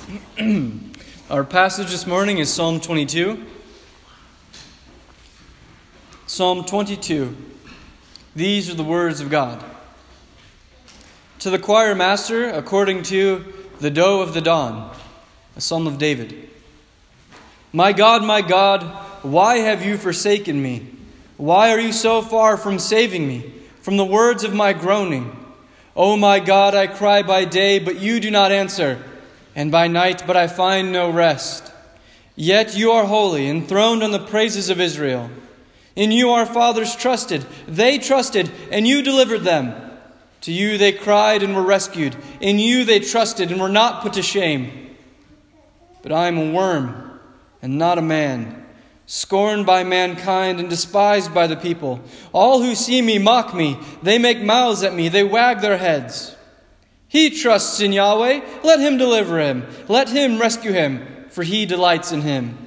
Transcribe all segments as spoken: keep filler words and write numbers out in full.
Our passage this morning is Psalm twenty-two. Psalm twenty-two. These are the words of God. To the choir master, according to the doe of the dawn, a psalm of David. My God, my God, why have you forsaken me? Why are you so far from saving me, from the words of my groaning? O my God, I cry by day, but you do not answer, and by night, but I find no rest. Yet you are holy, enthroned on the praises of Israel. In you our fathers trusted. They trusted, and you delivered them. To you they cried and were rescued. In you they trusted and were not put to shame. But I am a worm and not a man, scorned by mankind and despised by the people. All who see me mock me. They make mouths at me. They wag their heads. He trusts in Yahweh. Let him deliver him. Let him rescue him, for he delights in him.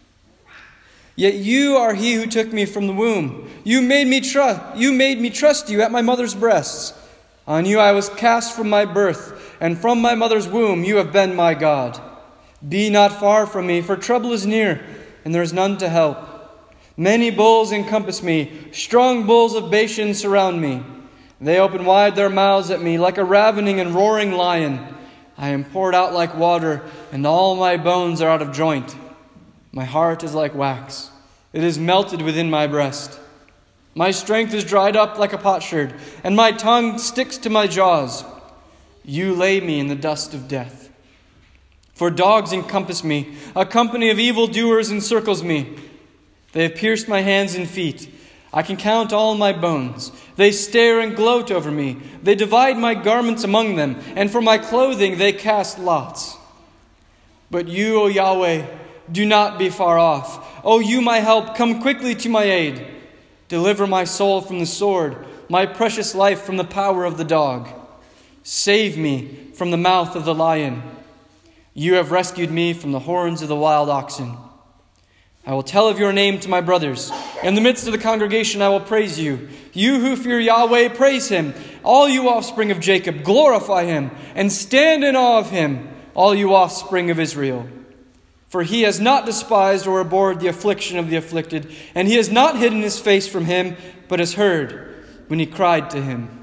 Yet you are he who took me from the womb. You made me trust. You made me trust you at my mother's breasts. On you I was cast from my birth, and from my mother's womb you have been my God. Be not far from me, for trouble is near, and there is none to help. Many bulls encompass me. Strong bulls of Bashan surround me. They open wide their mouths at me like a ravening and roaring lion. I am poured out like water, and all my bones are out of joint. My heart is like wax. It is melted within my breast. My strength is dried up like a potsherd, and my tongue sticks to my jaws. You lay me in the dust of death. For dogs encompass me. A company of evildoers encircles me. They have pierced my hands and feet. I can count all my bones. They stare and gloat over me. They divide my garments among them, and for my clothing they cast lots. But you, O Yahweh, do not be far off. O you, my help, come quickly to my aid. Deliver my soul from the sword, my precious life from the power of the dog. Save me from the mouth of the lion. You have rescued me from the horns of the wild oxen. I will tell of your name to my brothers. In the midst of the congregation I will praise you. You who fear Yahweh, praise him. All you offspring of Jacob, glorify him, and stand in awe of him, all you offspring of Israel. For he has not despised or abhorred the affliction of the afflicted, and he has not hidden his face from him, but has heard when he cried to him.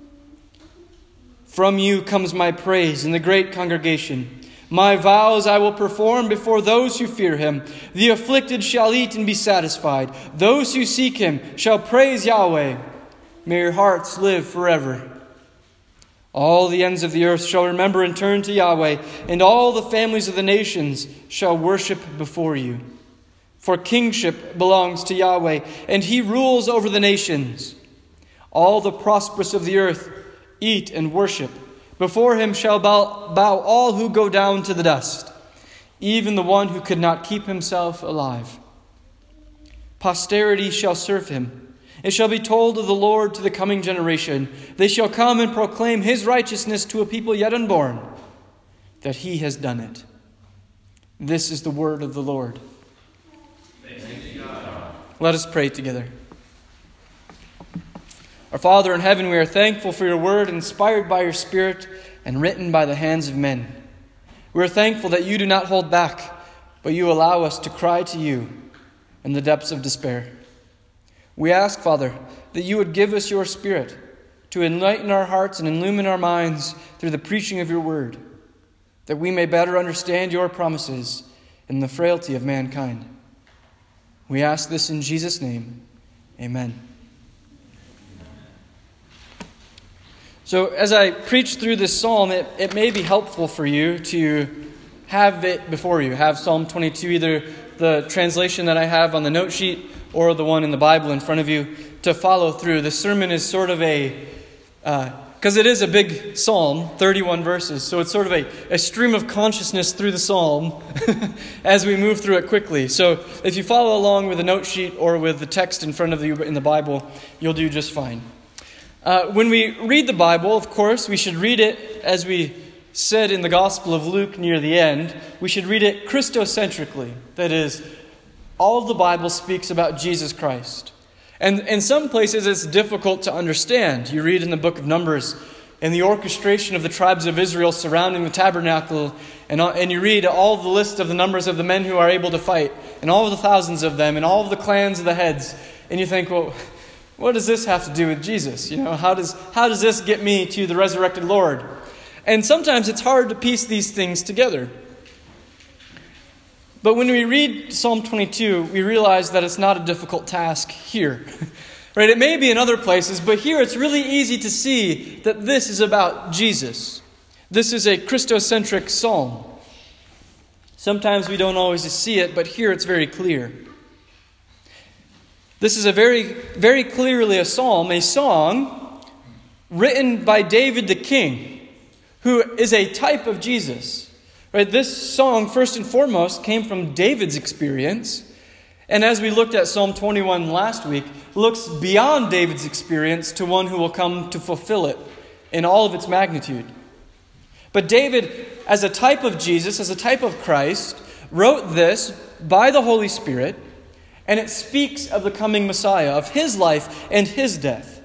From you comes my praise in the great congregation. My vows I will perform before those who fear him. The afflicted shall eat and be satisfied. Those who seek him shall praise Yahweh. May your hearts live forever. All the ends of the earth shall remember and turn to Yahweh, and all the families of the nations shall worship before you. For kingship belongs to Yahweh, and he rules over the nations. All the prosperous of the earth eat and worship. Before him shall bow, bow all who go down to the dust, even the one who could not keep himself alive. Posterity shall serve him. It shall be told of the Lord to the coming generation. They shall come and proclaim his righteousness to a people yet unborn, that he has done it. This is the word of the Lord. Thanks be to God. Let us pray together. Our Father in heaven, we are thankful for your word, inspired by your Spirit and written by the hands of men. We are thankful that you do not hold back, but you allow us to cry to you in the depths of despair. We ask, Father, that you would give us your Spirit to enlighten our hearts and illumine our minds through the preaching of your word, that we may better understand your promises in the frailty of mankind. We ask this in Jesus' name. Amen. So as I preach through this psalm, it, it may be helpful for you to have it before you. Have Psalm twenty-two, either the translation that I have on the note sheet or the one in the Bible in front of you, to follow through. The sermon is sort of a, because uh, it is a big psalm, thirty-one verses, so it's sort of a, a stream of consciousness through the psalm as we move through it quickly. So if you follow along with the note sheet or with the text in front of you in the Bible, you'll do just fine. Uh, when we read the Bible, of course, we should read it, as we said in the Gospel of Luke near the end, we should read it Christocentrically. That is, all of the Bible speaks about Jesus Christ. And in some places it's difficult to understand. You read in the book of Numbers, and the orchestration of the tribes of Israel surrounding the tabernacle, and, and you read all the list of the numbers of the men who are able to fight, and all of the thousands of them, and all of the clans of the heads, and you think, well, what does this have to do with Jesus? You know, how does how does this get me to the resurrected Lord? And sometimes it's hard to piece these things together. But when we read Psalm twenty-two, we realize that it's not a difficult task here. Right? It may be in other places, but here it's really easy to see that this is about Jesus. This is a Christocentric psalm. Sometimes we don't always see it, but here it's very clear. This is a very, very clearly a psalm, a song written by David the king, who is a type of Jesus. Right? This song, first and foremost, came from David's experience. And as we looked at Psalm twenty-one last week, looks beyond David's experience to one who will come to fulfill it in all of its magnitude. But David, as a type of Jesus, as a type of Christ, wrote this by the Holy Spirit, and it speaks of the coming Messiah, of his life and his death.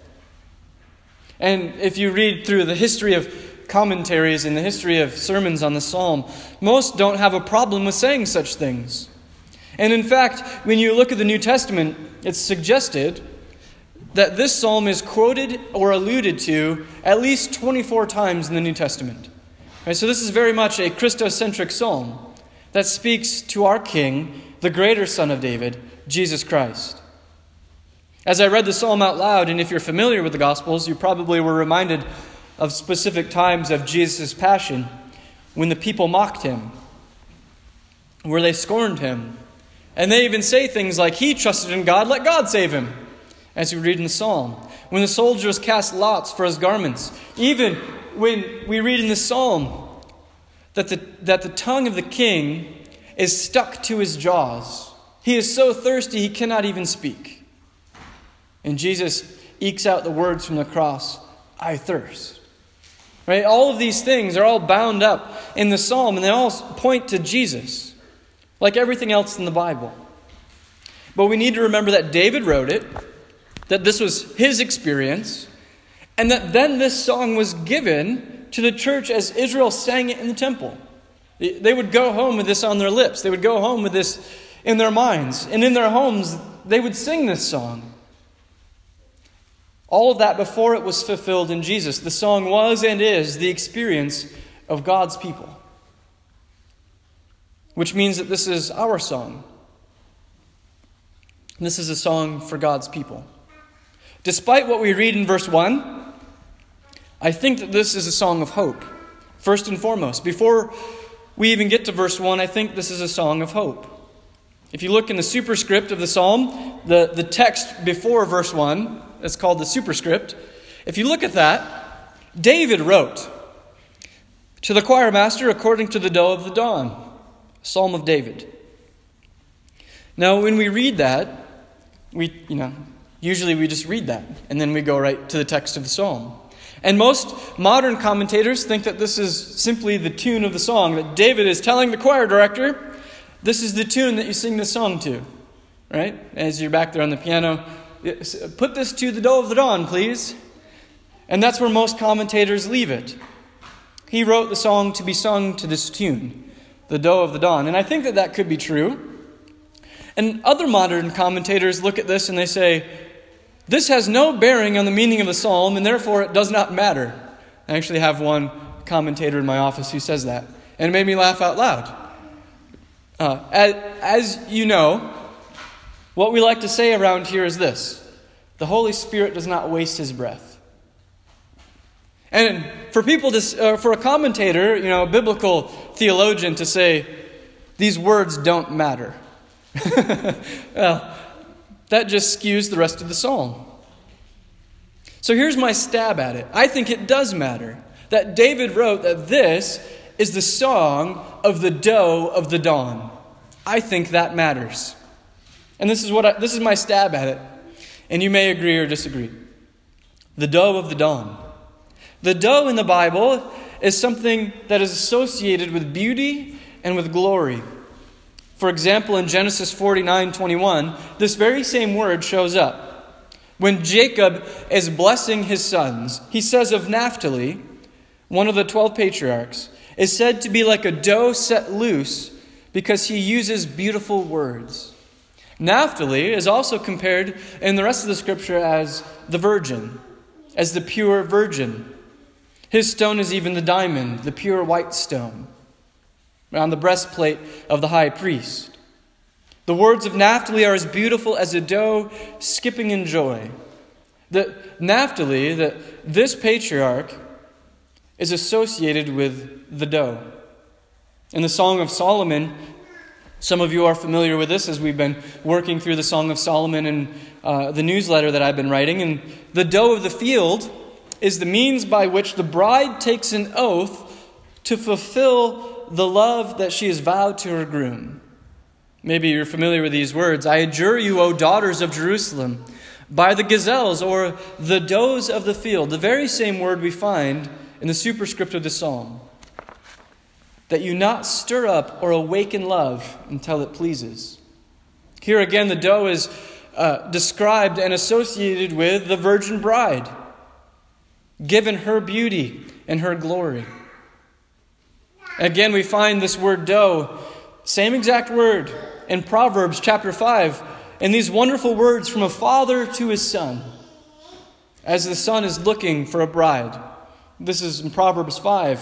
And if you read through the history of commentaries and the history of sermons on the psalm, most don't have a problem with saying such things. And in fact, when you look at the New Testament, it's suggested that this psalm is quoted or alluded to at least twenty-four times in the New Testament. Right, so this is very much a Christocentric psalm that speaks to our King, the greater Son of David, Jesus Christ. As I read the psalm out loud, and if you're familiar with the Gospels, you probably were reminded of specific times of Jesus' passion when the people mocked him, where they scorned him. And they even say things like, he trusted in God, let God save him, as we read in the psalm. When the soldiers cast lots for his garments. Even when we read in the psalm that the, that the tongue of the king is stuck to his jaws. He is so thirsty he cannot even speak. And Jesus ekes out the words from the cross, I thirst. Right? All of these things are all bound up in the psalm, and they all point to Jesus, like everything else in the Bible. But we need to remember that David wrote it, that this was his experience, and that then this song was given to the church as Israel sang it in the temple. They would go home with this on their lips. They would go home with this in their minds. And in their homes, they would sing this song. All of that before it was fulfilled in Jesus. The song was and is the experience of God's people. Which means that this is our song. This is a song for God's people. Despite what we read in verse one, I think that this is a song of hope. First and foremost, before we even get to verse one, I think this is a song of hope. If you look in the superscript of the psalm, the, the text before verse one, it's called the superscript. If you look at that, David wrote, to the choir master according to the doe of the dawn. Psalm of David. Now, when we read that, we, you know, usually we just read that, and then we go right to the text of the psalm. And most modern commentators think that this is simply the tune of the song, that David is telling the choir director, this is the tune that you sing this song to, right? As you're back there on the piano, put this to the doe of the dawn, please. And that's where most commentators leave it. He wrote the song to be sung to this tune, the doe of the dawn. And I think that that could be true. And other modern commentators look at this and they say, this has no bearing on the meaning of the psalm, and therefore it does not matter. I actually have one commentator in my office who says that, and it made me laugh out loud. Uh, as, as you know, what we like to say around here is this: the Holy Spirit does not waste his breath. And for people to, uh, for a commentator, you know, a biblical theologian to say, these words don't matter. Well, that just skews the rest of the psalm. So here's my stab at it. I think it does matter that David wrote that this is the song of the doe of the dawn. I think that matters. And this is what I, this is my stab at it. And you may agree or disagree. The doe of the dawn. The doe in the Bible is something that is associated with beauty and with glory. For example, in Genesis forty-nine twenty-one, this very same word shows up. When Jacob is blessing his sons, he says of Naphtali, one of the twelve patriarchs, is said to be like a doe set loose because he uses beautiful words. Naphtali is also compared in the rest of the scripture as the virgin, as the pure virgin. His stone is even the diamond, the pure white stone, on the breastplate of the high priest. The words of Naphtali are as beautiful as a doe skipping in joy. The Naphtali, that this patriarch, is associated with the doe. In the Song of Solomon, some of you are familiar with this as we've been working through the Song of Solomon and uh, the newsletter that I've been writing. And the doe of the field is the means by which the bride takes an oath to fulfill the love that she has vowed to her groom. Maybe you're familiar with these words. I adjure you, O daughters of Jerusalem, by the gazelles or the does of the field, the very same word we find in the superscript of the psalm, that you not stir up or awaken love until it pleases. Here again, the doe is uh, described and associated with the virgin bride, given her beauty and her glory. Again, we find this word doe, same exact word, in Proverbs chapter five, and these wonderful words from a father to his son, as the son is looking for a bride. This is in Proverbs five.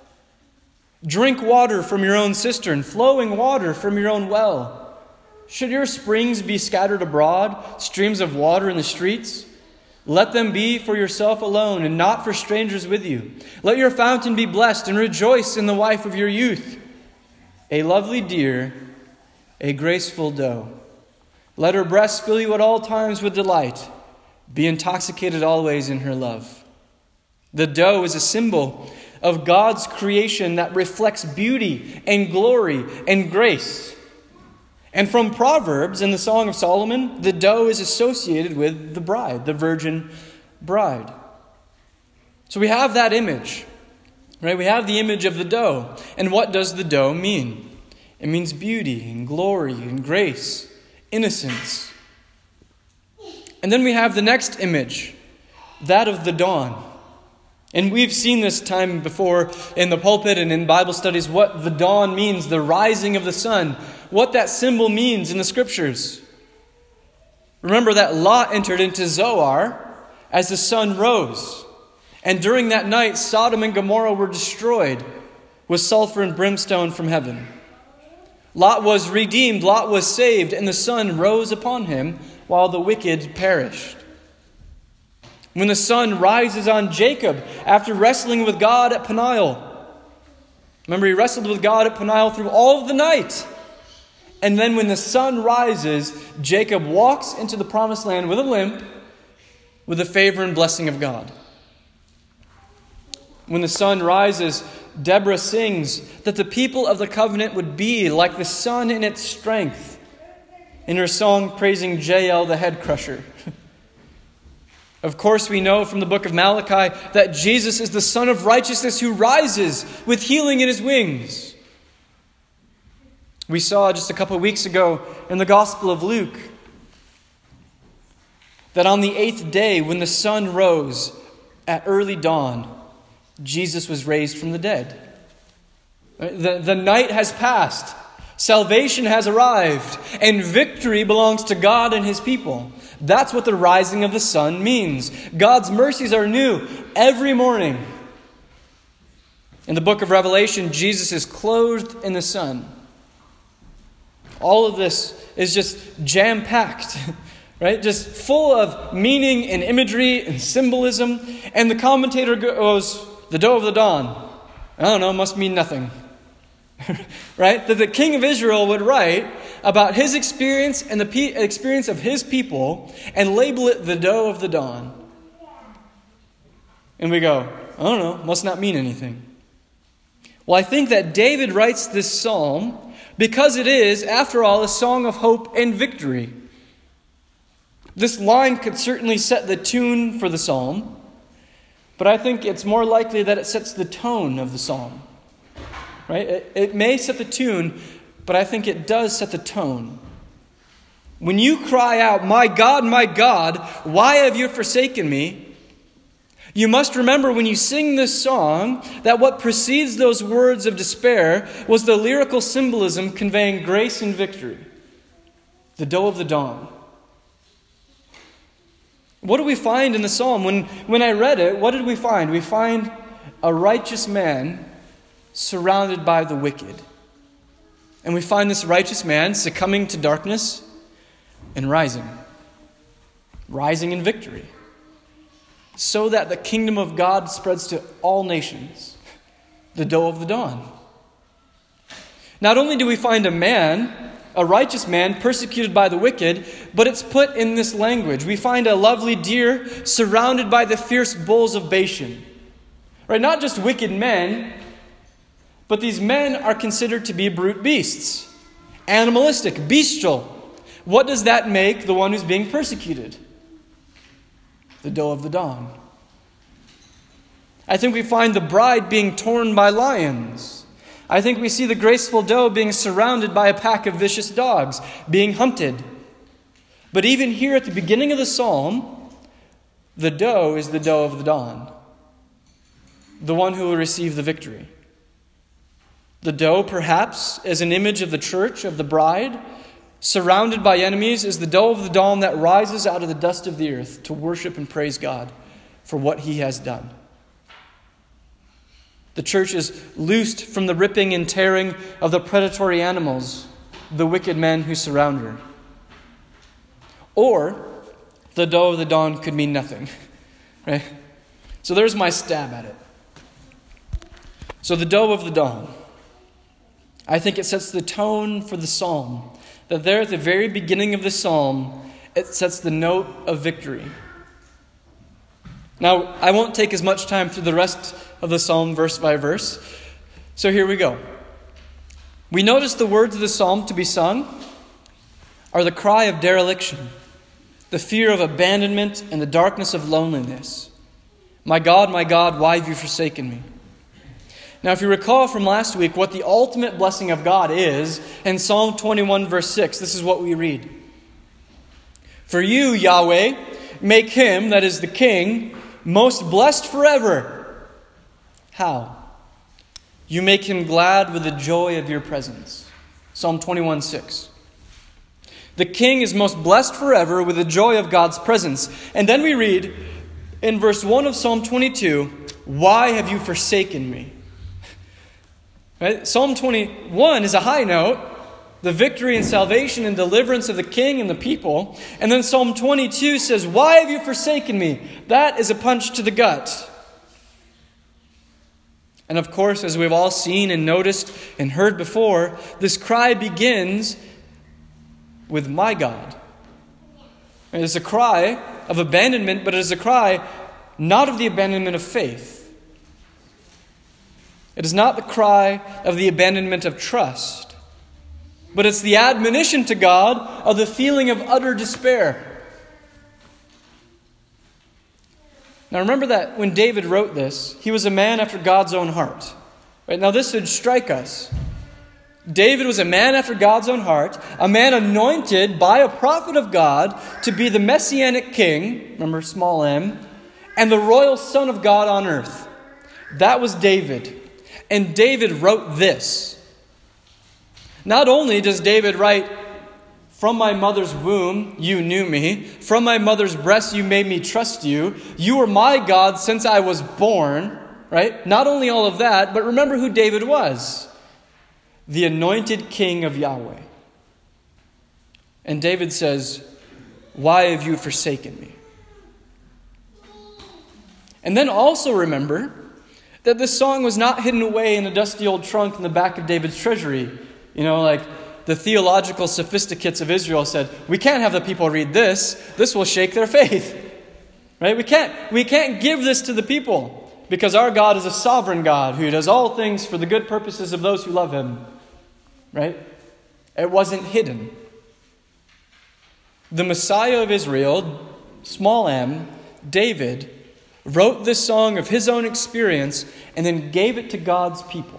Drink water from your own cistern, flowing water from your own well. Should your springs be scattered abroad, streams of water in the streets? Let them be for yourself alone and not for strangers with you. Let your fountain be blessed and rejoice in the wife of your youth. A lovely deer, a graceful doe. Let her breasts fill you at all times with delight. Be intoxicated always in her love. The doe is a symbol of God's creation that reflects beauty and glory and grace. And from Proverbs in the Song of Solomon, the doe is associated with the bride, the virgin bride. So we have that image, right? We have the image of the doe. And what does the doe mean? It means beauty and glory and grace, innocence. And then we have the next image, that of the dawn. And we've seen this time before in the pulpit and in Bible studies, what the dawn means, the rising of the sun, what that symbol means in the scriptures. Remember that Lot entered into Zoar as the sun rose. And during that night, Sodom and Gomorrah were destroyed with sulfur and brimstone from heaven. Lot was redeemed, Lot was saved, and the sun rose upon him while the wicked perished. When the sun rises on Jacob after wrestling with God at Peniel. Remember, he wrestled with God at Peniel through all of the night. And then when the sun rises, Jacob walks into the promised land with a limp, with the favor and blessing of God. When the sun rises, Deborah sings that the people of the covenant would be like the sun in its strength, in her song praising Jael, the head crusher. Of course, we know from the book of Malachi that Jesus is the Son of Righteousness who rises with healing in his wings. We saw just a couple of weeks ago in the Gospel of Luke that on the eighth day, when the sun rose at early dawn, Jesus was raised from the dead. The, the night has passed. Salvation has arrived. And victory belongs to God and his people. That's what the rising of the sun means. God's mercies are new every morning. In the book of Revelation, Jesus is clothed in the sun. All of this is just jam-packed, right? Just full of meaning and imagery and symbolism. And the commentator goes, the doe of the dawn, I don't know, must mean nothing. Right? That the king of Israel would write about his experience and the pe- experience of his people and label it the doe of the dawn. And we go, I don't know, must not mean anything. Well, I think that David writes this psalm because it is, after all, a song of hope and victory. This line could certainly set the tune for the psalm, but I think it's more likely that it sets the tone of the psalm. Right? It, it may set the tune, but I think it does set the tone. When you cry out, my God, my God, why have you forsaken me? You must remember when you sing this song that what precedes those words of despair was the lyrical symbolism conveying grace and victory. The doe of the dawn. What do we find in the psalm? When, when I read it, what did we find? We find a righteous man surrounded by the wicked. And we find this righteous man succumbing to darkness and rising. Rising in victory. So that the kingdom of God spreads to all nations. The doe of the dawn. Not only do we find a man, a righteous man, persecuted by the wicked, but it's put in this language. We find a lovely deer surrounded by the fierce bulls of Bashan. Right? Not just wicked men, but these men are considered to be brute beasts. Animalistic, bestial. What does that make the one who's being persecuted? The doe of the dawn. I think we find the bride being torn by lions. I think we see the graceful doe being surrounded by a pack of vicious dogs, being hunted. But even here at the beginning of the psalm, the doe is the doe of the dawn. The one who will receive the victory. The doe, perhaps, as an image of the church, of the bride, surrounded by enemies, is the doe of the dawn that rises out of the dust of the earth to worship and praise God for what he has done. The church is loosed from the ripping and tearing of the predatory animals, the wicked men who surround her. Or, the doe of the dawn could mean nothing. Right? So there's my stab at it. So the doe of the dawn. I think it sets the tone for the psalm. That there at the very beginning of the psalm, it sets the note of victory. Now, I won't take as much time through the rest of the psalm verse by verse. So here we go. We notice the words of the psalm to be sung are the cry of dereliction, the fear of abandonment, and the darkness of loneliness. My God, my God, why have you forsaken me? Now, if you recall from last week what the ultimate blessing of God is, in Psalm twenty-one, verse six, this is what we read. For you, Yahweh, make him, that is the king, most blessed forever. How? You make him glad with the joy of your presence. Psalm twenty-one, six. The king is most blessed forever with the joy of God's presence. And then we read in verse one of Psalm twenty-two, why have you forsaken me? Right? Psalm twenty-one is a high note, the victory and salvation and deliverance of the king and the people. And then Psalm twenty-two says, why have you forsaken me? That is a punch to the gut. And of course, as we've all seen and noticed and heard before, this cry begins with my God. It is a cry of abandonment, but it is a cry not of the abandonment of faith. It is not the cry of the abandonment of trust, but it's the admonition to God of the feeling of utter despair. Now remember that when David wrote this, he was a man after God's own heart. Right? Now this should strike us. David was a man after God's own heart, a man anointed by a prophet of God to be the messianic king, remember small m, and the royal son of God on earth. That was David. And David wrote this. Not only does David write, from my mother's womb you knew me, from my mother's breast you made me trust you, you were my God since I was born, right? Not only all of that, but remember who David was. The anointed king of Yahweh. And David says, why have you forsaken me? And then also remember that this song was not hidden away in a dusty old trunk in the back of David's treasury. You know, like the theological sophisticates of Israel said, we can't have the people read this. This will shake their faith. Right? We can't, we can't give this to the people because our God is a sovereign God who does all things for the good purposes of those who love him. Right? It wasn't hidden. The Messiah of Israel, small m, David, wrote this song of his own experience and then gave it to God's people.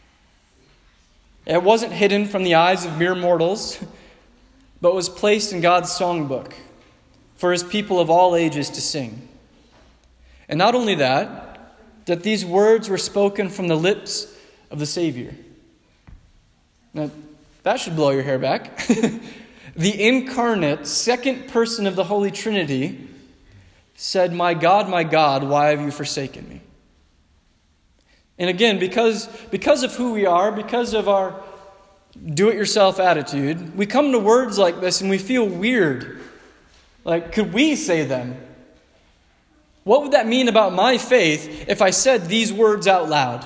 It wasn't hidden from the eyes of mere mortals, but was placed in God's songbook for his people of all ages to sing. And not only that, that these words were spoken from the lips of the Savior. Now, that should blow your hair back. The incarnate, second person of the Holy Trinity said, "My God, my God, why have you forsaken me?" And again, because, because of who we are, because of our do-it-yourself attitude, we come to words like this and we feel weird. Like, could we say them? What would that mean about my faith if I said these words out loud?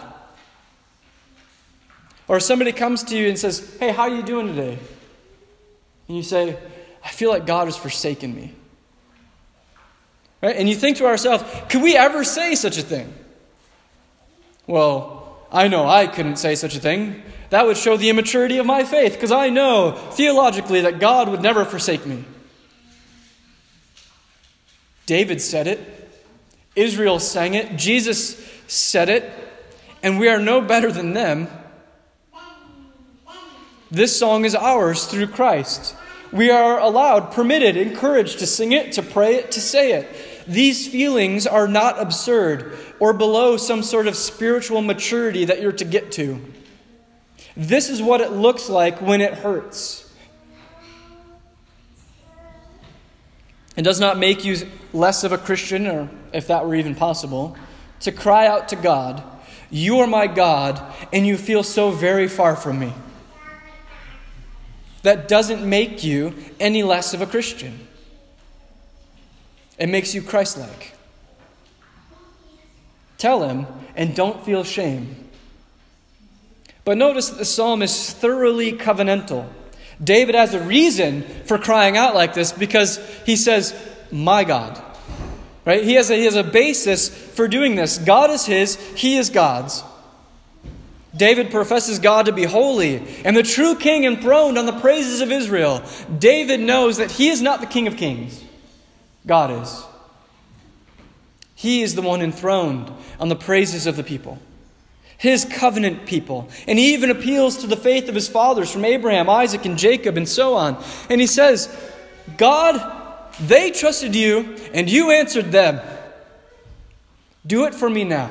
Or somebody comes to you and says, "Hey, how are you doing today?" And you say, "I feel like God has forsaken me." Right? And you think to ourselves, could we ever say such a thing? Well, I know I couldn't say such a thing. That would show the immaturity of my faith, because I know theologically that God would never forsake me. David said it. Israel sang it. Jesus said it. And we are no better than them. This song is ours through Christ. We are allowed, permitted, encouraged to sing it, to pray it, to say it. These feelings are not absurd or below some sort of spiritual maturity that you're to get to. This is what it looks like when it hurts. It does not make you less of a Christian, or if that were even possible, to cry out to God, "You are my God, and you feel so very far from me." That doesn't make you any less of a Christian. It makes you Christ-like. Tell him, and don't feel shame. But notice that the psalm is thoroughly covenantal. David has a reason for crying out like this, because he says, "My God." Right? He has a, he has a basis for doing this. God is his, he is God's. David professes God to be holy and the true king enthroned on the praises of Israel. David knows that he is not the King of Kings. God is. He is the one enthroned on the praises of the people. His covenant people. And he even appeals to the faith of his fathers from Abraham, Isaac, and Jacob, and so on. And he says, "God, they trusted you, and you answered them. Do it for me now.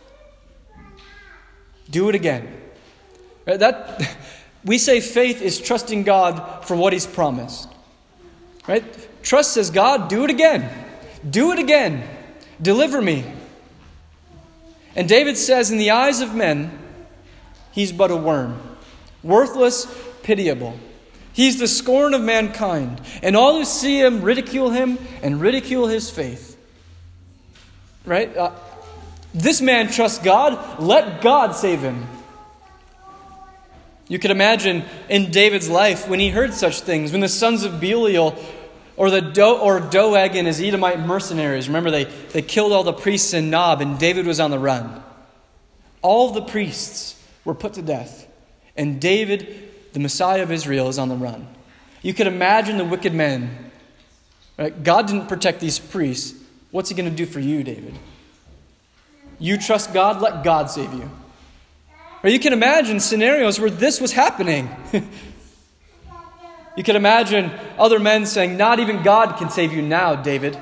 Do it again." Right? That we say faith is trusting God for what he's promised. Right? Trust says, "God, do it again. Do it again. Deliver me." And David says, in the eyes of men, he's but a worm. Worthless, pitiable. He's the scorn of mankind. And all who see him ridicule him and ridicule his faith. Right? Uh, This man trusts God. Let God save him. You could imagine in David's life when he heard such things, when the sons of Belial or the Do- or Doeg and his Edomite mercenaries, remember they, they killed all the priests in Nob and David was on the run. All of the priests were put to death. And David, the Messiah of Israel, is on the run. You could imagine the wicked men. Right? God didn't protect these priests. What's he going to do for you, David? You trust God, let God save you. Or you can imagine scenarios where this was happening. You can imagine other men saying, "Not even God can save you now, David."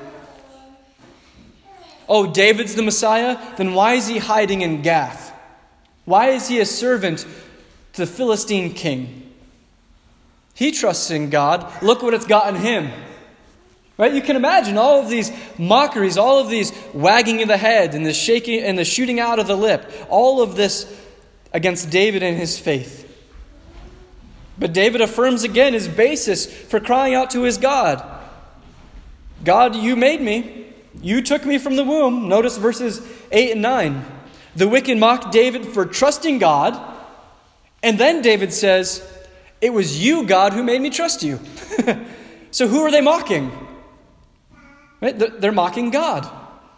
Oh, David's the Messiah? Then why is he hiding in Gath? Why is he a servant to the Philistine king? He trusts in God. Look what it's gotten him. Right? You can imagine all of these mockeries, all of these wagging of the head and the shaking and the shooting out of the lip, all of this against David and his faith. But David affirms again his basis for crying out to his God. "God, you made me. You took me from the womb." Notice verses eight and nine. The wicked mocked David for trusting God. And then David says, "It was you, God, who made me trust you." So who are they mocking? Right? They're mocking God.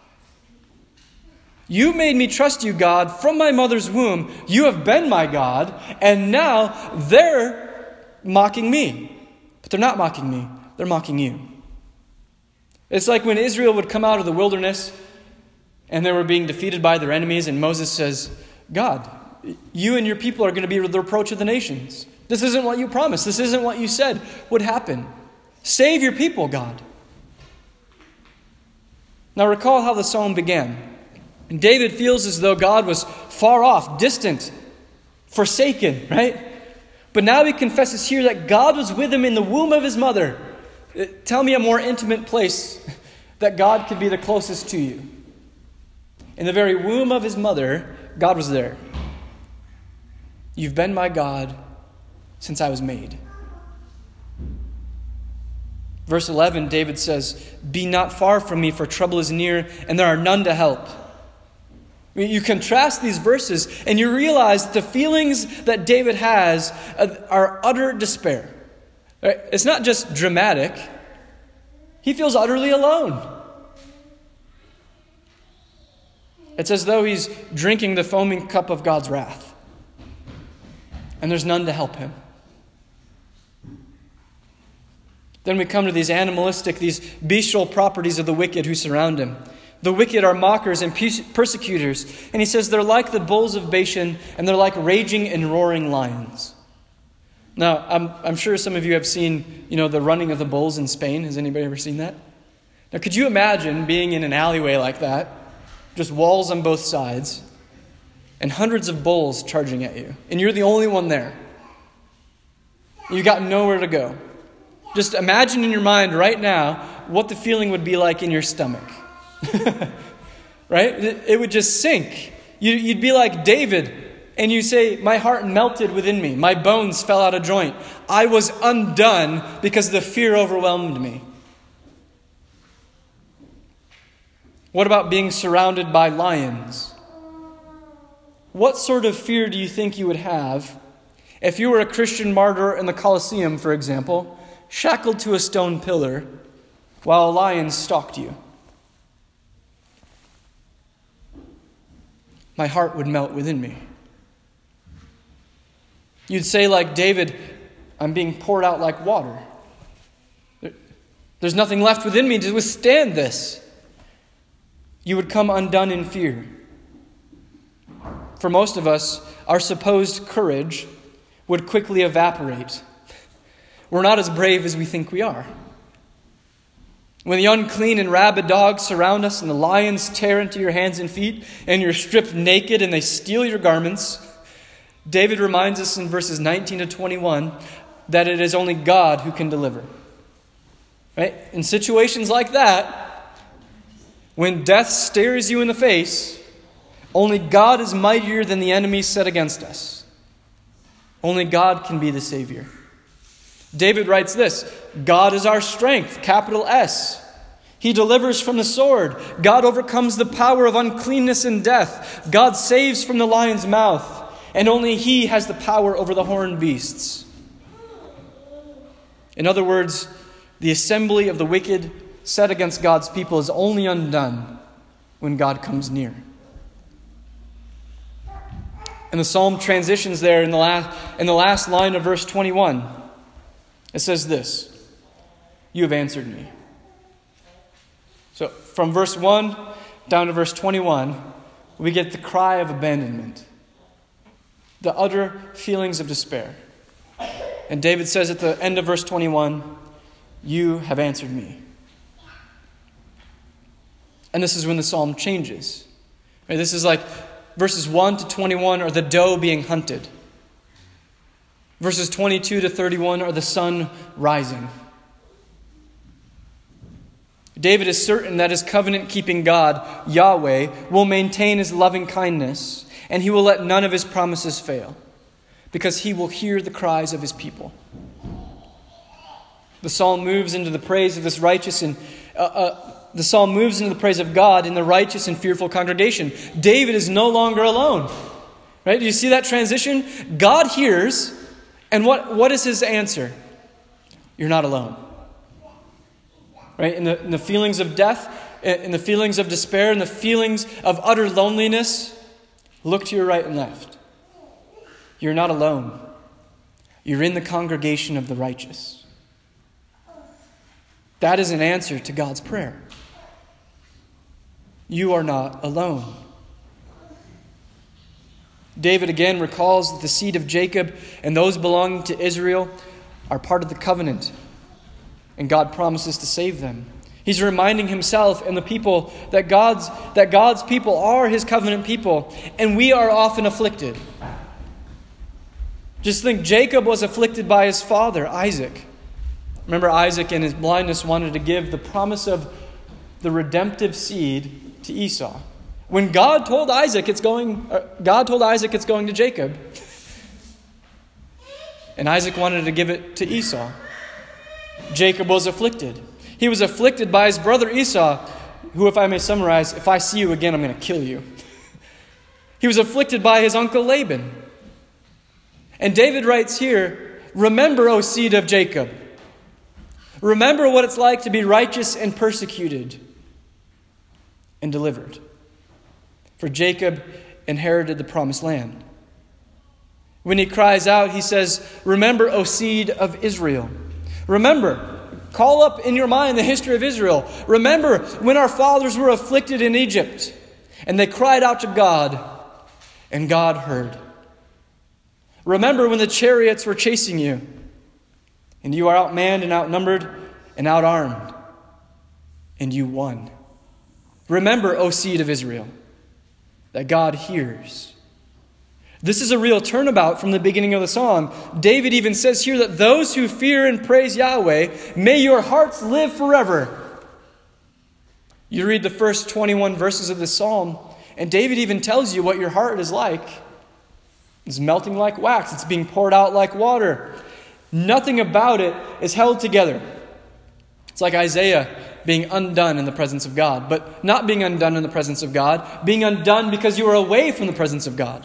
"You made me trust you, God, from my mother's womb. You have been my God." And now they're mocking me. But they're not mocking me. They're mocking you. It's like when Israel would come out of the wilderness and they were being defeated by their enemies, and Moses says, "God, you and your people are going to be the reproach of the nations. This isn't what you promised. This isn't what you said would happen. Save your people, God." Now recall how the psalm began. David feels as though God was far off, distant, forsaken, right? But now he confesses here that God was with him in the womb of his mother. Tell me a more intimate place that God could be the closest to you. In the very womb of his mother, God was there. You've been my God since I was made. Verse eleven, David says, "Be not far from me, for trouble is near, and there are none to help." You contrast these verses, and you realize that the feelings that David has are utter despair. It's not just dramatic. He feels utterly alone. It's as though he's drinking the foaming cup of God's wrath, and there's none to help him. Then we come to these animalistic, these bestial properties of the wicked who surround him. The wicked are mockers and persecutors. And he says they're like the bulls of Bashan, and they're like raging and roaring lions. Now, I'm, I'm sure some of you have seen, you know, the running of the bulls in Spain. Has anybody ever seen that? Now, could you imagine being in an alleyway like that, just walls on both sides, and hundreds of bulls charging at you, and you're the only one there? You got nowhere to go. Just imagine in your mind right now what the feeling would be like in your stomach. Right? It would just sink. You'd be like David, and you say, "My heart melted within me. My bones fell out of joint. I was undone because the fear overwhelmed me." What about being surrounded by lions? What sort of fear do you think you would have if you were a Christian martyr in the Colosseum, for example, shackled to a stone pillar while a lion stalked you? My heart would melt within me. You'd say like David, "I'm being poured out like water. There's nothing left within me to withstand this." You would come undone in fear. For most of us, our supposed courage would quickly evaporate. We're not as brave as we think we are. When the unclean and rabid dogs surround us and the lions tear into your hands and feet and you're stripped naked and they steal your garments, David reminds us in verses nineteen to twenty-one that it is only God who can deliver. Right? In situations like that, when death stares you in the face, only God is mightier than the enemies set against us. Only God can be the Savior. David writes this: "God is our strength," capital S. He delivers from the sword. God overcomes the power of uncleanness and death. God saves from the lion's mouth. And only He has the power over the horned beasts. In other words, the assembly of the wicked set against God's people is only undone when God comes near. And the psalm transitions there in the last, in the last line of verse twenty-one. It says this: "You have answered me." So from verse one down to verse twenty-one, we get the cry of abandonment, the utter feelings of despair. And David says at the end of verse twenty-one, "You have answered me." And this is when the psalm changes. Right? This is like verses one to twenty-one are the doe being hunted. Verses twenty-two to thirty-one are the sun rising. David is certain that his covenant-keeping God, Yahweh, will maintain his loving kindness, and he will let none of his promises fail, because he will hear the cries of his people. The psalm moves into the praise of this righteous and uh, uh, the psalm moves into the praise of God in the righteous and fearful congregation. David is no longer alone. Right? Do you see that transition? God hears. And what, what is his answer? You're not alone. Right? In the, in the feelings of death, in the feelings of despair, in the feelings of utter loneliness, look to your right and left. You're not alone. You're in the congregation of the righteous. That is an answer to God's prayer. You are not alone. David again recalls that the seed of Jacob and those belonging to Israel are part of the covenant, and God promises to save them. He's reminding himself and the people that God's, that God's people are his covenant people, and we are often afflicted. Just think, Jacob was afflicted by his father, Isaac. Remember, Isaac in his blindness wanted to give the promise of the redemptive seed to Esau. When God told Isaac it's going, uh, God told Isaac it's going to Jacob, and Isaac wanted to give it to Esau. Jacob was afflicted. He was afflicted by his brother Esau, who, if I may summarize, if I see you again, I'm going to kill you. He was afflicted by his uncle Laban. And David writes here, remember, O seed of Jacob. Remember what it's like to be righteous and persecuted and delivered. For Jacob inherited the promised land. When he cries out, he says, remember, O seed of Israel. Remember, call up in your mind the history of Israel. Remember when our fathers were afflicted in Egypt, and they cried out to God, and God heard. Remember when the chariots were chasing you, and you are outmanned and outnumbered and outarmed, and you won. Remember, O seed of Israel, that God hears. This is a real turnabout from the beginning of the song. David even says here that those who fear and praise Yahweh, may your hearts live forever. You read the first twenty-one verses of this psalm, and David even tells you what your heart is like. It's melting like wax. It's being poured out like water. Nothing about it is held together. It's like Isaiah being undone in the presence of God, but not being undone in the presence of God, being undone because you are away from the presence of God.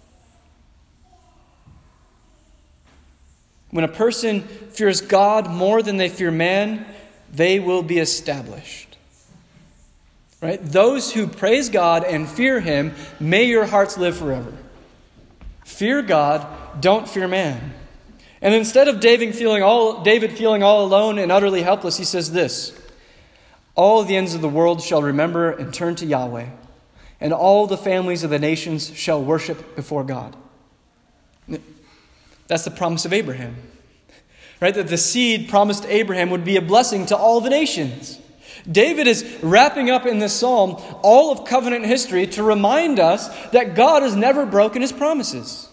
When a person fears God more than they fear man, they will be established. Right? Those who praise God and fear him, may your hearts live forever. Fear God, don't fear man. And instead of David feeling all, David feeling all alone and utterly helpless, he says this, all the ends of the world shall remember and turn to Yahweh, and all the families of the nations shall worship before God. That's the promise of Abraham. Right? That the seed promised to Abraham would be a blessing to all the nations. David is wrapping up in this psalm all of covenant history to remind us that God has never broken his promises.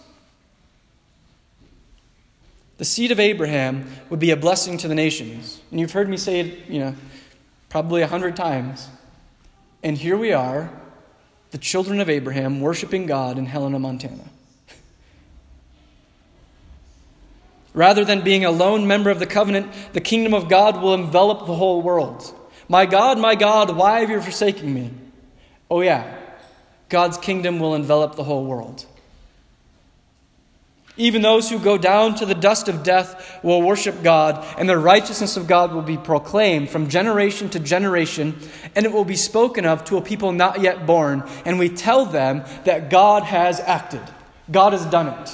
The seed of Abraham would be a blessing to the nations. And you've heard me say it, you know, probably a hundred times. And here we are, the children of Abraham, worshiping God in Helena, Montana. Rather than being a lone member of the covenant, the kingdom of God will envelop the whole world. My God, my God, why have you forsaken me? Oh yeah, God's kingdom will envelop the whole world. Even those who go down to the dust of death will worship God, and the righteousness of God will be proclaimed from generation to generation, and it will be spoken of to a people not yet born, and we tell them that God has acted. God has done it.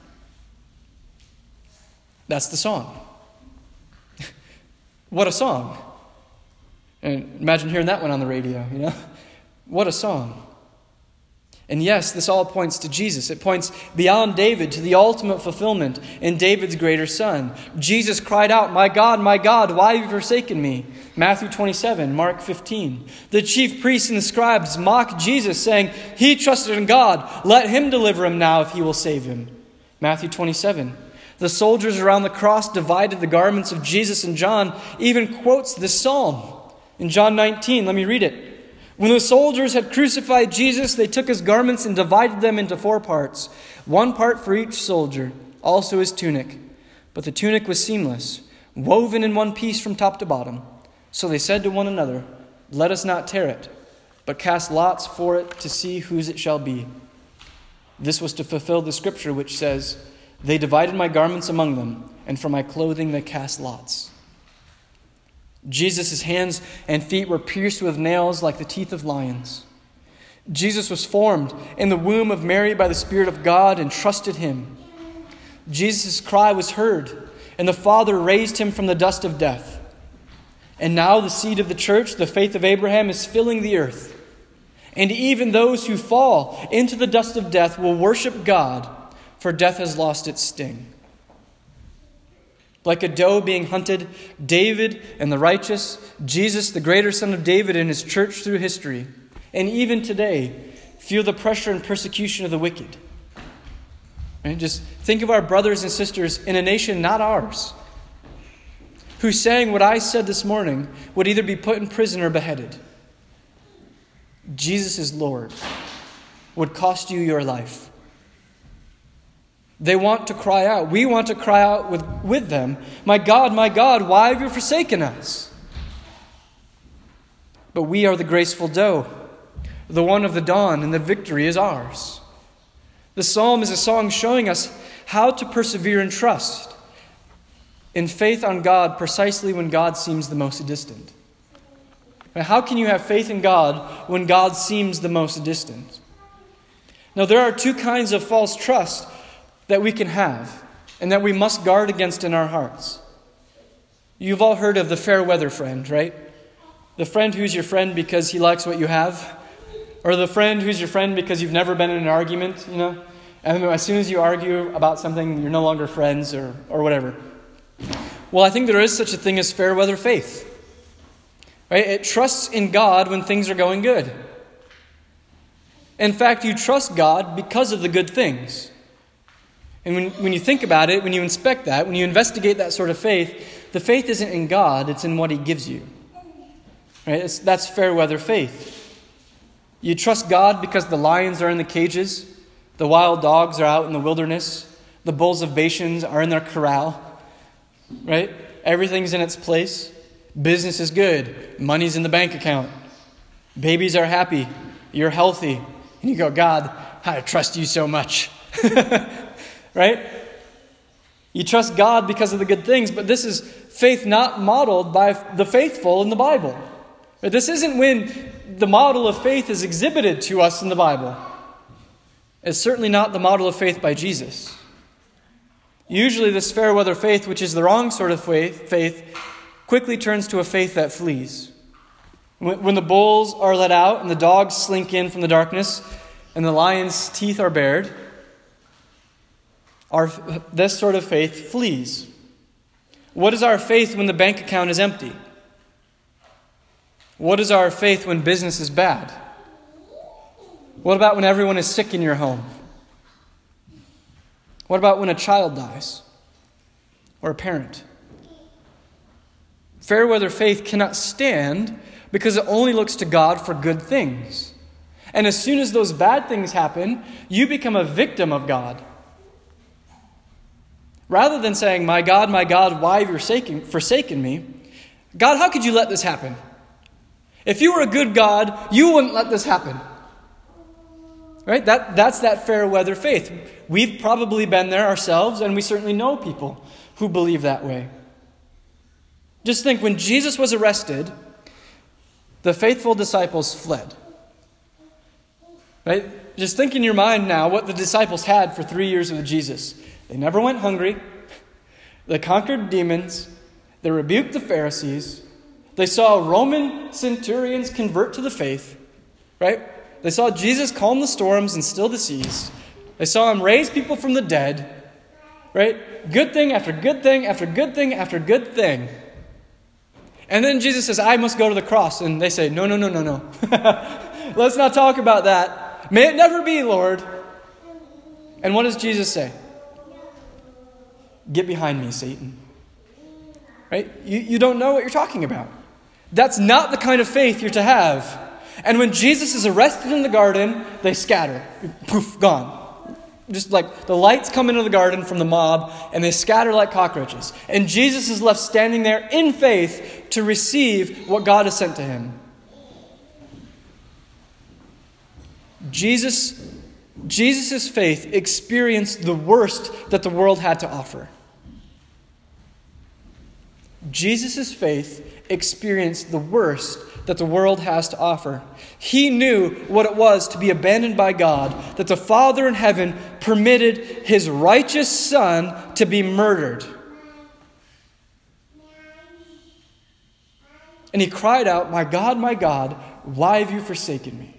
That's the song. What a song. And imagine hearing that one on the radio, you know? What a song. And yes, this all points to Jesus. It points beyond David to the ultimate fulfillment in David's greater son. Jesus cried out, my God, my God, why have you forsaken me? Matthew twenty-seven, Mark fifteen. The chief priests and the scribes mock Jesus, saying, he trusted in God. Let him deliver him now if he will save him. Matthew twenty-seven. The soldiers around the cross divided the garments of Jesus, and John even quotes this psalm. In John nineteen, let me read it. When the soldiers had crucified Jesus, they took his garments and divided them into four parts, one part for each soldier, also his tunic. But the tunic was seamless, woven in one piece from top to bottom. So they said to one another, let us not tear it, but cast lots for it to see whose it shall be. This was to fulfill the scripture which says, they divided my garments among them, and for my clothing they cast lots. Jesus' hands and feet were pierced with nails like the teeth of lions. Jesus was formed in the womb of Mary by the Spirit of God and trusted him. Jesus' cry was heard, and the Father raised him from the dust of death. And now the seed of the church, the faith of Abraham, is filling the earth. And even those who fall into the dust of death will worship God, for death has lost its sting. Like a doe being hunted, David and the righteous, Jesus, the greater son of David, and his church through history, and even today, feel the pressure and persecution of the wicked. Right? Just think of our brothers and sisters in a nation not ours, who saying what I said this morning would either be put in prison or beheaded. Jesus is Lord would cost you your life. They want to cry out. We want to cry out with, with them, "My God, my God, why have you forsaken us?" But we are the graceful doe, the one of the dawn, and the victory is ours. The psalm is a song showing us how to persevere and trust in faith on God precisely when God seems the most distant. How can you have faith in God when God seems the most distant? Now, there are two kinds of false trust that we can have and that we must guard against in our hearts. You've all heard of the fair weather friend, right? The friend who's your friend because he likes what you have, or the friend who's your friend because you've never been in an argument, you know? And as soon as you argue about something, you're no longer friends or, or whatever. Well, I think there is such a thing as fair weather faith. Right? It trusts in God when things are going good. In fact, you trust God because of the good things. And when, when you think about it, when you inspect that, when you investigate that sort of faith, the faith isn't in God, it's in what He gives you. Right? It's, that's fair weather faith. You trust God because the lions are in the cages, the wild dogs are out in the wilderness, the bulls of Bashan are in their corral. Right? Everything's in its place. Business is good. Money's in the bank account. Babies are happy. You're healthy. And you go, "God, I trust you so much." Right? You trust God because of the good things, but this is faith not modeled by the faithful in the Bible. But this isn't when the model of faith is exhibited to us in the Bible. It's certainly not the model of faith by Jesus. Usually this fair weather faith, which is the wrong sort of faith, faith quickly turns to a faith that flees. When the bulls are let out and the dogs slink in from the darkness and the lion's teeth are bared, our, this sort of faith flees. What is our faith when the bank account is empty? What is our faith when business is bad? What about when everyone is sick in your home? What about when a child dies? Or a parent? Fair weather faith cannot stand because it only looks to God for good things. And as soon as those bad things happen, you become a victim of God. Rather than saying, "My God, my God, why have you forsaken, forsaken me?" God, how could you let this happen? If you were a good God, you wouldn't let this happen. Right? That, that's that fair weather faith. We've probably been there ourselves, and we certainly know people who believe that way. Just think, when Jesus was arrested, the faithful disciples fled. Right? Just think in your mind now what the disciples had for three years with Jesus. They never went hungry. They conquered demons. They rebuked the Pharisees. They saw Roman centurions convert to the faith. Right? They saw Jesus calm the storms and still the seas. They saw Him raise people from the dead. Right? Good thing after good thing after good thing after good thing. And then Jesus says, "I must go to the cross." And they say, "No, no, no, no, no. Let's not talk about that. May it never be, Lord." And what does Jesus say? "Get behind me, Satan." Right? You, you don't know what you're talking about. That's not the kind of faith you're to have. And when Jesus is arrested in the garden, they scatter. Poof, gone. Just like the lights come into the garden from the mob, and they scatter like cockroaches. And Jesus is left standing there in faith to receive what God has sent to him. Jesus, Jesus' faith experienced the worst that the world had to offer. Jesus' faith experienced the worst that the world has to offer. He knew what it was to be abandoned by God, that the Father in heaven permitted His righteous Son to be murdered. And He cried out, "My God, my God, why have you forsaken me?"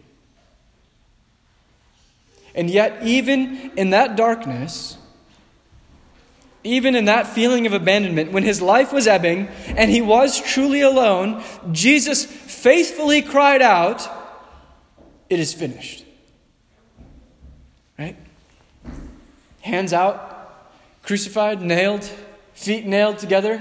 And yet, even in that darkness, even in that feeling of abandonment, when his life was ebbing and he was truly alone, Jesus faithfully cried out, "It is finished." Right? Hands out, crucified, nailed, feet nailed together.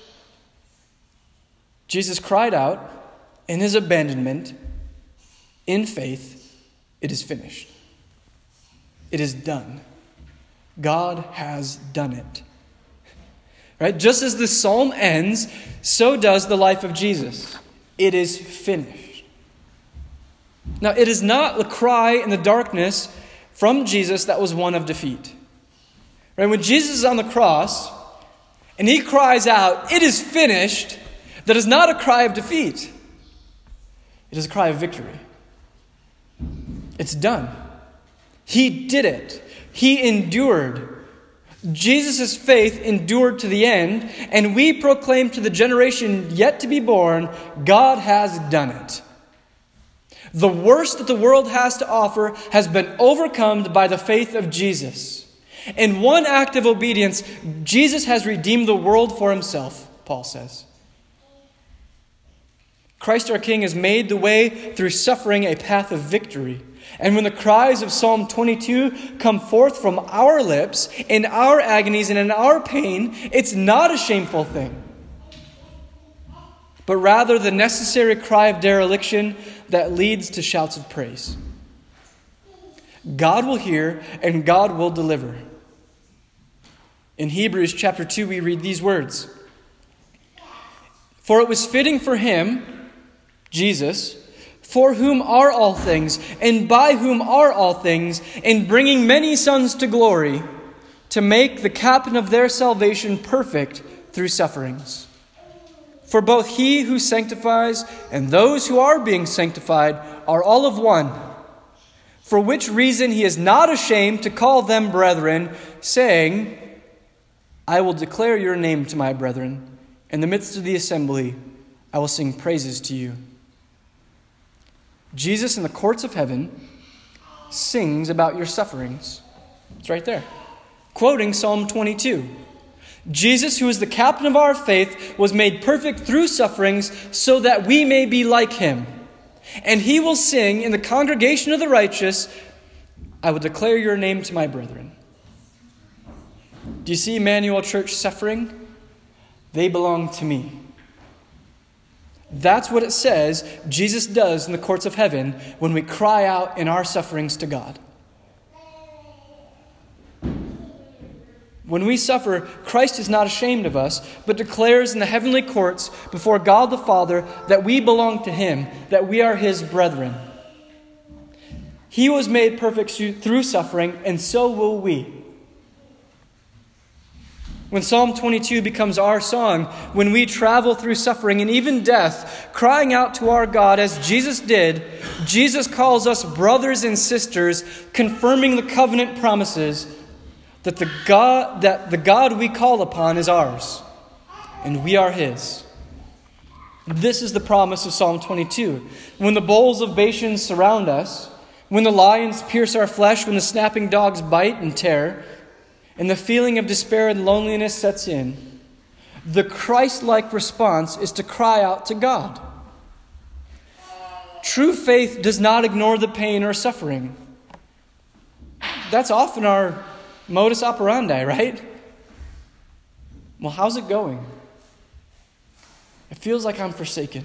Jesus cried out in his abandonment, in faith, "It is finished." It is done. God has done it. Right? Just as the psalm ends, so does the life of Jesus. It is finished. Now, it is not the cry in the darkness from Jesus that was one of defeat. Right? When Jesus is on the cross and he cries out, "It is finished," that is not a cry of defeat. It is a cry of victory. It's done. He did it. He endured. Jesus' faith endured to the end, and we proclaim to the generation yet to be born, God has done it. The worst that the world has to offer has been overcome by the faith of Jesus. In one act of obedience, Jesus has redeemed the world for himself, Paul says. Christ our King has made the way through suffering a path of victory. And when the cries of Psalm twenty-two come forth from our lips, in our agonies and in our pain, it's not a shameful thing, but rather the necessary cry of dereliction that leads to shouts of praise. God will hear and God will deliver. In Hebrews chapter two, we read these words: "For it was fitting for him," Jesus, "for whom are all things, and by whom are all things, in bringing many sons to glory, to make the captain of their salvation perfect through sufferings. For both he who sanctifies and those who are being sanctified are all of one. For which reason he is not ashamed to call them brethren, saying, I will declare your name to my brethren. In the midst of the assembly, I will sing praises to you." Jesus in the courts of heaven sings about your sufferings. It's right there. Quoting Psalm twenty-two. Jesus, who is the captain of our faith, was made perfect through sufferings so that we may be like him. And he will sing in the congregation of the righteous, "I will declare your name to my brethren." Do you see Emmanuel Church suffering? They belong to me. That's what it says Jesus does in the courts of heaven when we cry out in our sufferings to God. When we suffer, Christ is not ashamed of us, but declares in the heavenly courts before God the Father that we belong to him, that we are his brethren. He was made perfect through suffering, and so will we. When Psalm twenty-two becomes our song, when we travel through suffering and even death, crying out to our God as Jesus did, Jesus calls us brothers and sisters, confirming the covenant promises that the God, that the God we call upon is ours, and we are his. This is the promise of Psalm twenty-two. When the bulls of Bashan surround us, when the lions pierce our flesh, when the snapping dogs bite and tear, and the feeling of despair and loneliness sets in, the Christ-like response is to cry out to God. True faith does not ignore the pain or suffering. That's often our modus operandi, right? Well, how's it going? It feels like I'm forsaken.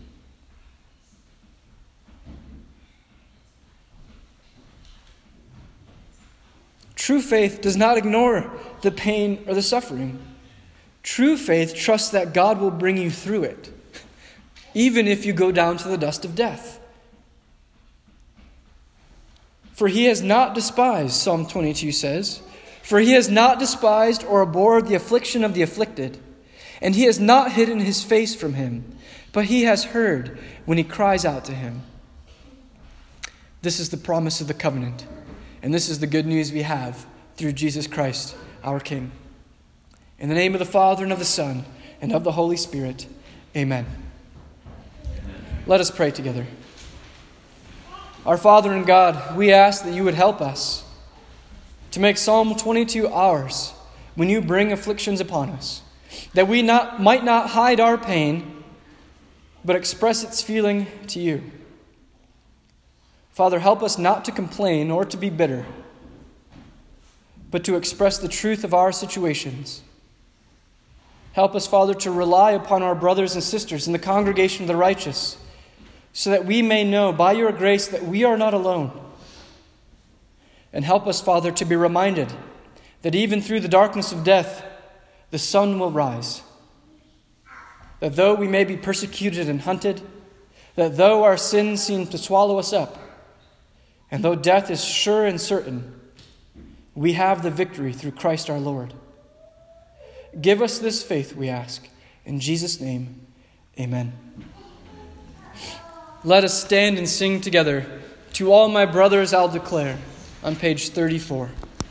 True faith does not ignore the pain or the suffering. True faith trusts that God will bring you through it, even if you go down to the dust of death. For he has not despised, Psalm twenty-two says, for he has not despised or abhorred the affliction of the afflicted, and he has not hidden his face from him, but he has heard when he cries out to him. This is the promise of the covenant. And this is the good news we have through Jesus Christ, our King. In the name of the Father, and of the Son, and of the Holy Spirit, amen. Let us pray together. Our Father and God, we ask that you would help us to make Psalm twenty-two ours when you bring afflictions upon us, that we not, might not hide our pain, but express its feeling to you. Father, help us not to complain or to be bitter, but to express the truth of our situations. Help us, Father, to rely upon our brothers and sisters in the congregation of the righteous, so that we may know by your grace that we are not alone. And help us, Father, to be reminded that even through the darkness of death, the sun will rise. That though we may be persecuted and hunted, that though our sins seem to swallow us up, and though death is sure and certain, we have the victory through Christ our Lord. Give us this faith, we ask. In Jesus' name, amen. Let us stand and sing together, "To All My Brothers I'll Declare," on page thirty-four.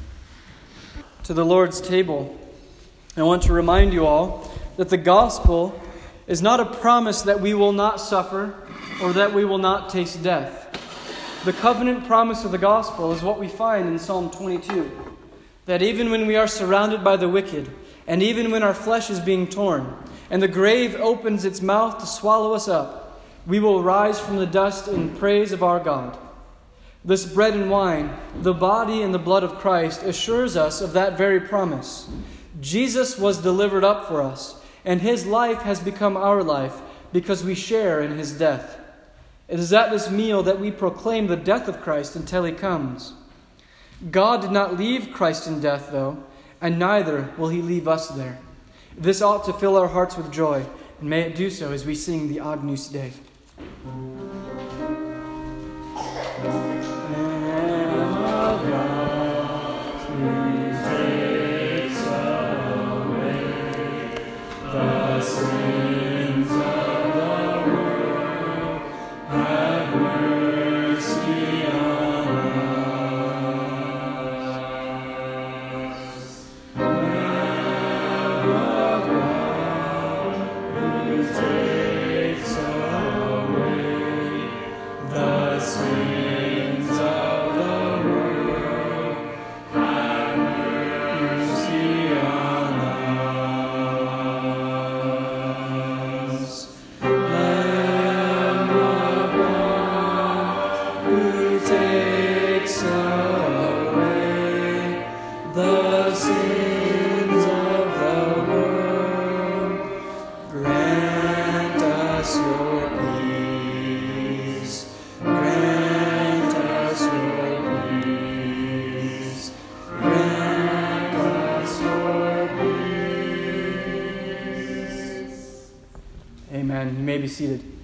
To the Lord's table, I want to remind you all that the gospel is not a promise that we will not suffer or that we will not taste death. The covenant promise of the gospel is what we find in Psalm twenty-two, that even when we are surrounded by the wicked, and even when our flesh is being torn, and the grave opens its mouth to swallow us up, we will rise from the dust in praise of our God. This bread and wine, the body and the blood of Christ, assures us of that very promise. Jesus was delivered up for us, and his life has become our life because we share in his death. It is at this meal that we proclaim the death of Christ until he comes. God did not leave Christ in death, though, and neither will he leave us there. This ought to fill our hearts with joy, and may it do so as we sing the Agnus Dei. Amen. You may be seated.